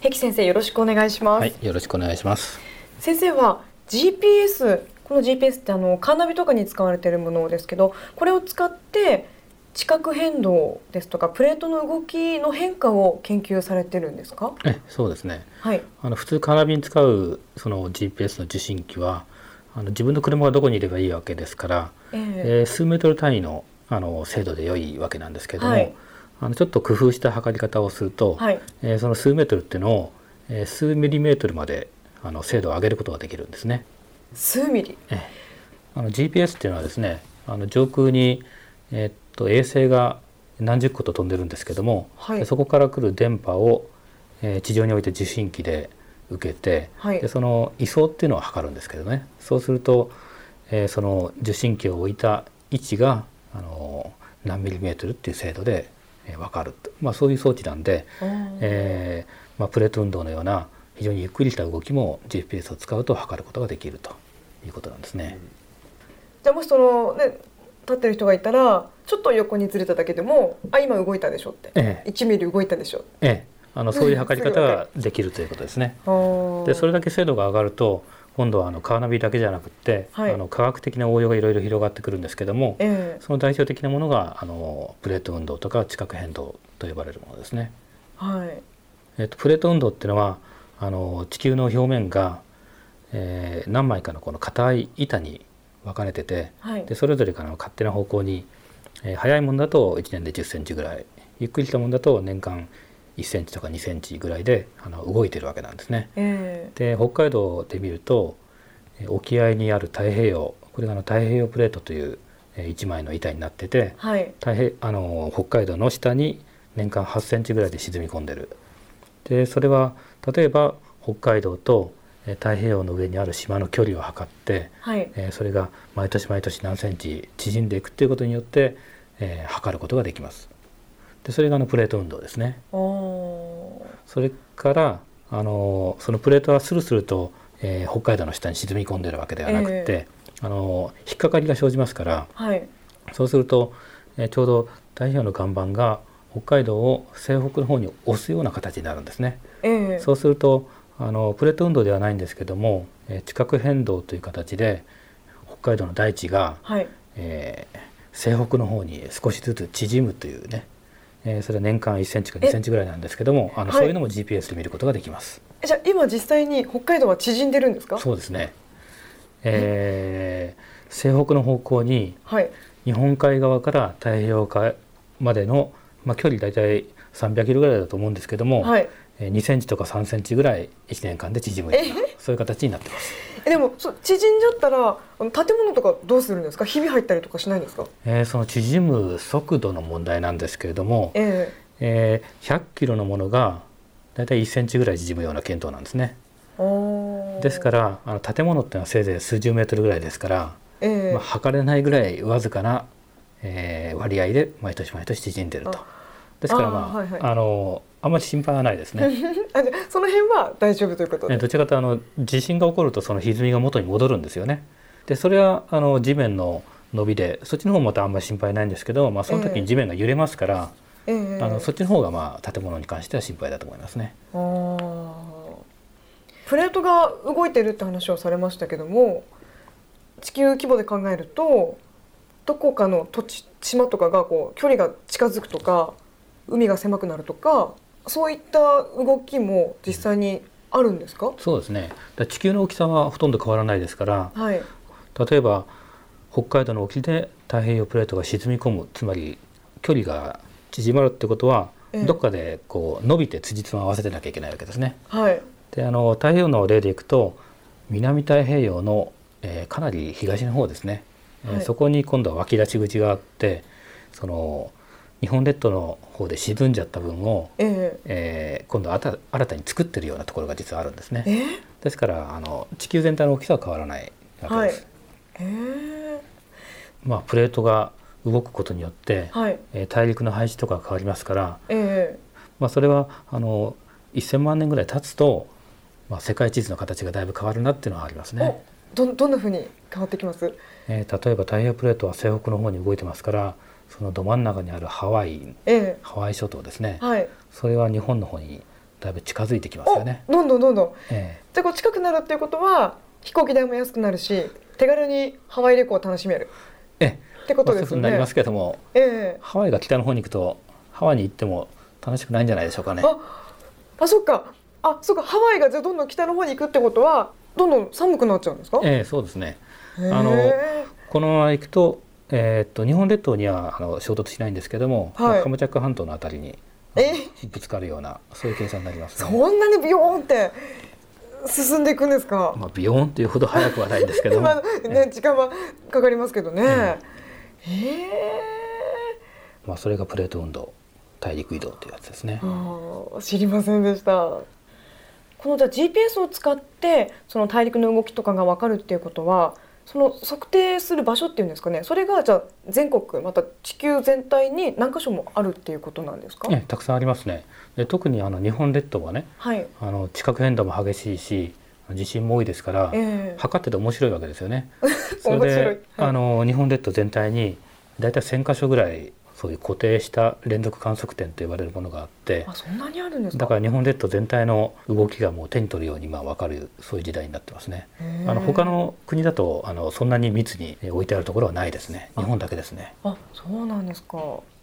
関先生、よろしくお願いします。 はい、よろしくお願いします。 先生は GPS、この GPS ってカーナビとかに使われているものですけど、これを使って地殻変動ですとかプレートの動きの変化を研究されてるんですか？ そうですね、 はい、 普通カーナビに使うその GPS の受信機は自分の車がどこにいればいいわけですから、数メートル単位の精度で良いわけなんですけども、はい、ちょっと工夫した測り方をすると、はい、その数メートルっていうのを、数ミリメートルまで精度を上げることができるんですね。 数ミリ。 GPS っていうのはですね、上空に、衛星が何十個と飛んでるんですけども、はい、そこから来る電波を、地上に置いて受信機で受けて、はい、でその位相っていうのを測るんですけどね、そうすると、その受信機を置いた位置が何ミリメートルっていう精度で、分かると、そういう装置なんで、プレート運動のような非常にゆっくりした動きも GPS を使うと測ることができるということなんですね。 じゃあもし立ってる人がいたらちょっと横にずれただけでも今動いたでしょって、1ミリ動いたでしょ、 そういう測り方ができるということですね。でそれだけ精度が上がると今度はカーナビだけじゃなくて、はい、科学的な応用がいろいろ広がってくるんですけども、その代表的なものがプレート運動とか地殻変動と呼ばれるものですね。 はい、 プレート運動っていうのは地球の表面が、何枚かのこの硬い板に分かれてて、はい、でそれぞれからの勝手な方向に、早いものだと1年で10センチぐらい、ゆっくりしたものだと年間1センチとか2センチぐらいで動いてるわけなんですね。で北海道で見ると沖合にある太平洋、これが太平洋プレートという1枚の板になってて、はい、北海道の下に年間8センチぐらいで沈み込んでる。でそれは例えば北海道と太平洋の上にある島の距離を測って、はい、それが毎年毎年何センチ縮んでいくということによって、測ることができます。でそれがプレート運動ですね。それからそのプレートはスルスルと、北海道の下に沈み込んでいるわけではなくて、引っかかりが生じますから、はい、そうすると、ちょうど太平洋の岩盤が北海道を西北の方に押すような形になるんですね。そうするとプレート運動ではないんですけども、地殻変動という形で北海道の大地が、はい、西北の方に少しずつ縮むというね、それは年間1センチか2センチぐらいなんですけども、そういうのも GPS で見ることができます。 じゃあ今実際に北海道は縮んでるんですか？ そうですね、西北の方向に、はい、日本海側から太平洋側までの、距離大体300キロぐらいだと思うんですけども、はい、2センチとか3センチぐらい1年間で縮むような、そういう形になってます。 でも縮んじゃったら建物とかどうするんですか？ひび入ったりとかしないんですか？ その縮む速度の問題なんですけれども、100キロのものがだいたい1センチぐらい縮むような見当なんですね。ですから建物っていうのはせいぜい数十メートルぐらいですから、測れないぐらいわずかな、割合で毎年毎年縮んでいると。ですからあんまり心配はないですね。 その辺は大丈夫ということで、 どちらかというと地震が起こるとその歪みが元に戻るんですよね。でそれは地面の伸びでそっちの方もまたあんまり心配ないんですけど、その時に地面が揺れますから、そっちの方が建物に関しては心配だと思いますね。 プレートが動いてるって話をされましたけども、地球規模で考えるとどこかの土地島とかが距離が近づくとか海が狭くなるとか、そういった動きも実際にあるんですか？ そうですね。地球の大きさはほとんど変わらないですから、はい、例えば北海道の沖で太平洋プレートが沈み込む、つまり距離が縮まるってことは、どっかで伸びて辻褄を合わせてなきゃいけないわけですね。はい、で太平洋の例でいくと南太平洋の、かなり東の方ですね、そこに今度は湧き出し口があって、その日本列島の方で沈んじゃった分を、今度は新たに作ってるようなところが実はあるんですね。ですから地球全体の大きさは変わらないわけです。プレートが動くことによって、大陸の配置とかが変わりますから、それは1000万年ぐらい経つと、世界地図の形がだいぶ変わるなっていうのはありますね。 どんなふうに変わってきます？ 例えば太平洋プレートは西北の方に動いてますから、そのど真ん中にあるハワイ諸島ですね、それは日本の方にだいぶ近づいてきますよね。 どんどんどんどん、じゃあこう近くなるっていうことは飛行機代も安くなるし手軽にハワイ旅行を楽しめるってことですよね。そういうふうになりますけども、ハワイが北の方に行くとハワイに行っても楽しくないんじゃないでしょうかね。 そっか。そうか。ハワイがじゃあどんどん北の方に行くってことはどんどん寒くなっちゃうんですか？ そうですね。このまま行くと、日本列島には衝突しないんですけども、カムチャック半島のあたりにぶつかるようなそういう計算になりますね。 そんなにビヨーンって進んでいくんですか？ ビヨーンっていうほど早くはないんですけども時間はかかりますけどね。 それがプレート運動、大陸移動というやつですね。 知りませんでした。このじゃあ GPS を使ってその大陸の動きとかが分かるっていうことは、その測定する場所っていうんですかね、それがじゃあ全国また地球全体に何箇所もあるっていうことなんですか？ たくさんありますね。で特に日本列島はね、地殻変動も激しいし地震も多いですから、測ってて面白いわけですよね。それで、日本列島全体にだいたい1000箇所ぐらいそういう固定した連続観測点と呼ばれるものがあって、 そんなにあるんですか？ だから日本列島全体の動きがもう手に取るように分かる、そういう時代になってますね。他の国だとそんなに密に置いてあるところはないですね。日本だけですね。 そうなんですか。